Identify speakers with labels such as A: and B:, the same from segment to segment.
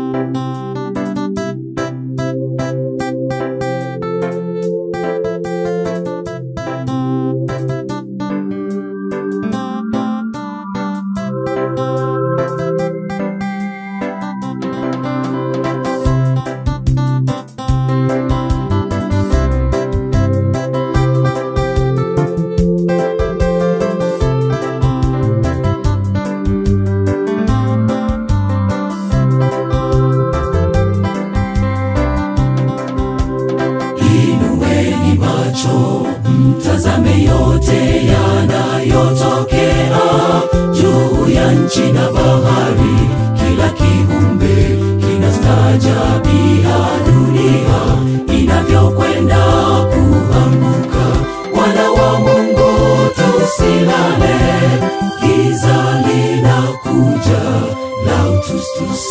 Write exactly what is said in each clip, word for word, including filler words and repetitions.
A: Mtazame yote yanayotokea juu ya nchi na bahari, kila kiumbe kinastaajabia dunia inavyokwenda kuanguka. Wana wa Mungu tusilale, giza linakuja lautustus.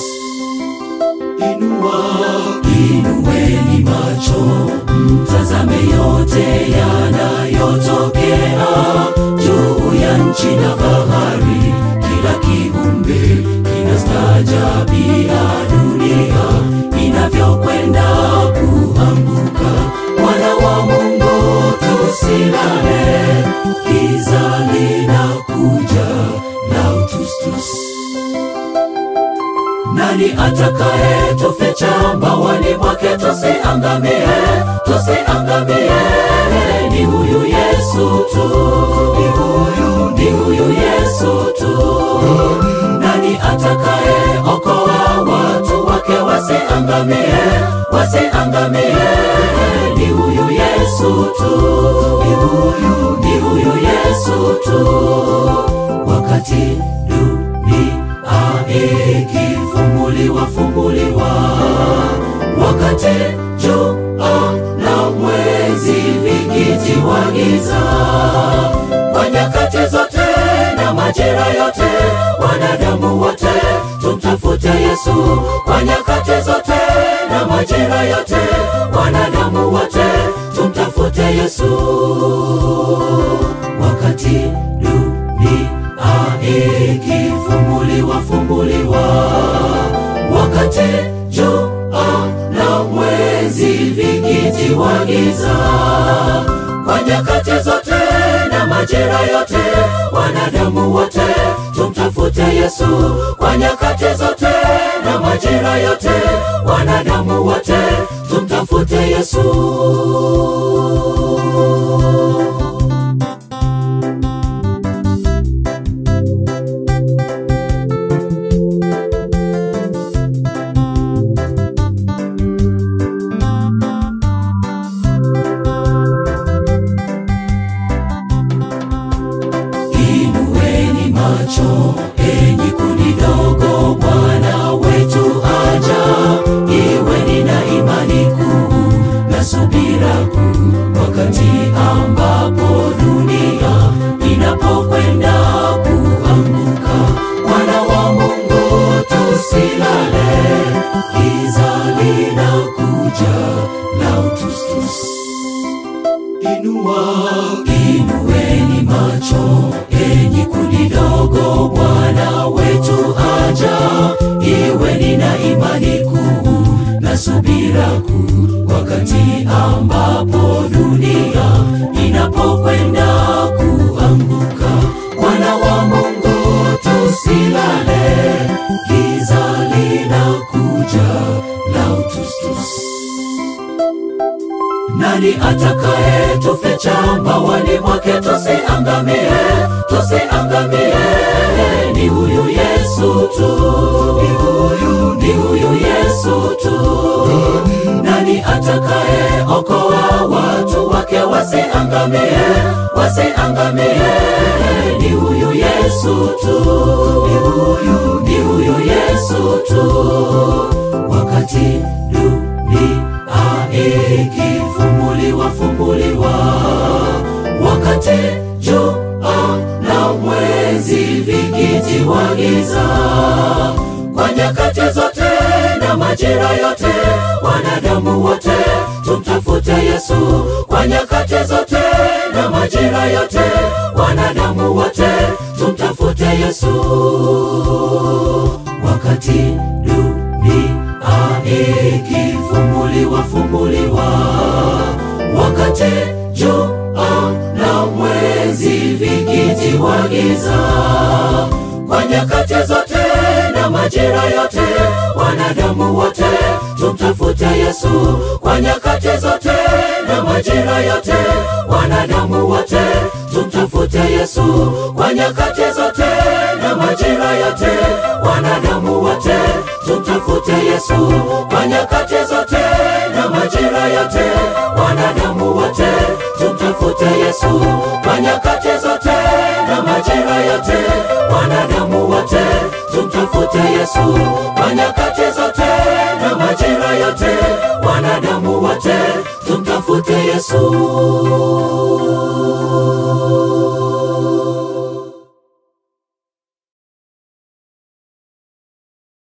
A: Inua, inueni macho, mtazame yote yanayotokea juu ya nchi na bahari, kila kiumbe kinastaajabia dunia inavyokwenda kuanguka. Wana wa Mungu tusilale, giza linakuja lautustus. Nani atakaye tuficha mbawani mwake tusiangamie, tusiangamie? Ni huyu Yesu tu, ni huyu, ni huyu Yesu tu. Nani atakaye okoa watu wake wasiangamie, wasiangamie? Ni huyu Yesu tu, ni huyu, ni huyu Yesu tu. Wakati dunia ikifumbuliwa fumbuliwa, wakati jua na mwezi vikitiwa giza, kwa nyakati zote na majira yote, wanadamu wote tumtafute Yesu. Kwa nyakati zote na majira yote, wanadamu wote tumtafute Yesu. Wakati dunia ikifumbuliwa fumbuliwa, wakati jua na mwezi vikitiwa giza, kwa nyakati zote na majira yote, wanadamu wote tumtafute Yesu. Kwa nyakati zote na majira yote, wanadamu wote tumtafute Yesu. Macho, enyi kundi dogo, Bwana wetu aja. Iweni na imani kuu na subira kuu, wakati ambapo dunia inapokwenda kuanguka. Wana wa Mungu tusilale, giza linakuja lautustus. Inua, inueni macho, enyi kundi dogo, Bwana wetu aja. Iweni na imani kuu na subira kuu, wakati ambapo dunia inapokwenda kuanguka. Wana wa Mungu tusilale, giza linakuja lautustus. Nani atakaye tuficha mbawani mwake tusiangamie, tusiangamie? Ni huyu Yesu tu, ni huyu, ni huyu Yesu tu. Nani atakaye okoa watu wake wasiangamie, wasiangamie? Ni huyu Yesu tu, ni huyu, ni huyu Yesu tu. Wakati dunia ikifumbuliwa fumbuliwa, wakati jua na mwezi vikitiwa giza, kwa nyakati zote na majira yote, wanadamu wote tumtafute Yesu. Kwa nyakati zote na majira yote, wanadamu wote tumtafute Yesu. Wakati dunia nyakati zote na majira yote, wanadamu wote tumtafute Yesu. Kwa nyakati zote na majira yote, wanadamu wote tumtafute Yesu. Kwa nyakati zote na majira yote, wanadamu wote tumtafute Yesu. Kwa nyakati zote na majira yote, wanadamu wote tumtafute Yesu. Kwa nyakati zote na majira yote, wanadamu wote tumtafute Yesu. Kwa nyakati zote na majira yote, wanadamu wote tumtafute Yesu.